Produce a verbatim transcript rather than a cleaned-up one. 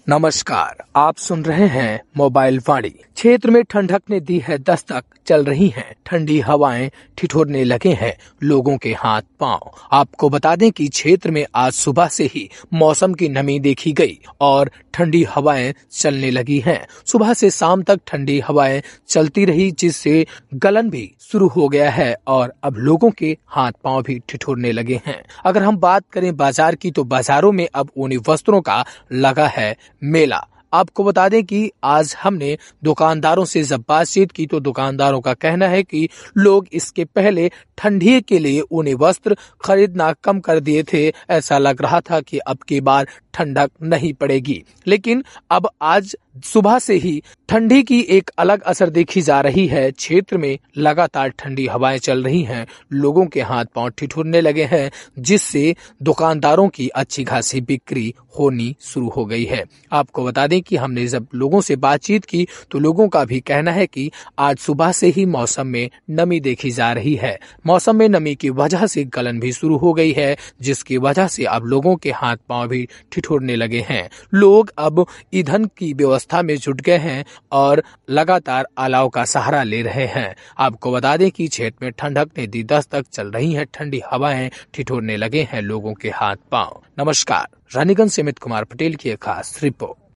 नमस्कार, आप सुन रहे हैं मोबाइल वाणी। क्षेत्र में ठंडक ने दी है दस्तक, चल रही हैं ठंडी हवाएं, ठिठुरने लगे हैं लोगों के हाथ पांव। आपको बता दें कि क्षेत्र में आज सुबह से ही मौसम की नमी देखी गई और ठंडी हवाएं चलने लगी हैं। सुबह से शाम तक ठंडी हवाएं चलती रही, जिससे गलन भी शुरू हो गया है और अब लोगों के हाथ पांव भी ठिठुरने लगे हैं। अगर हम बात करें बाजार की, तो बाजारों में अब ऊनी वस्त्रों का लगा है मेला। आपको बता दें कि आज हमने दुकानदारों से जब बातचीत की, तो दुकानदारों का कहना है कि लोग इसके पहले ठंडी के लिए ऊनी वस्त्र खरीदना कम कर दिए थे। ऐसा लग रहा था कि अब की बार ठंडक नहीं पड़ेगी, लेकिन अब आज सुबह से ही ठंडी की एक अलग असर देखी जा रही है। क्षेत्र में लगातार ठंडी हवाएं चल रही हैं, लोगों के हाथ पांव ठिठुरने लगे हैं, जिससे दुकानदारों की अच्छी खासी बिक्री होनी शुरू हो गई है। आपको बता दें कि हमने जब लोगों से बातचीत की, तो लोगों का भी कहना है कि आज सुबह से ही मौसम में नमी देखी जा रही है। मौसम में नमी की वजह से गलन भी शुरू हो गई है, जिसकी वजह से अब लोगों के हाथ पांव भी ठिठुरने लगे हैं। लोग अब ईंधन की व्यवस्था में जुट गए हैं और लगातार अलाव का सहारा ले रहे हैं। आपको बता दें कि क्षेत्र में ठंडक ने दी दस्तक, चल रही है ठंडी हवाएं, ठिठुरने लगे हैं लोगों के हाथ पांव। नमस्कार, रानीगंज से अमित कुमार पटेल की एक खास रिपोर्ट।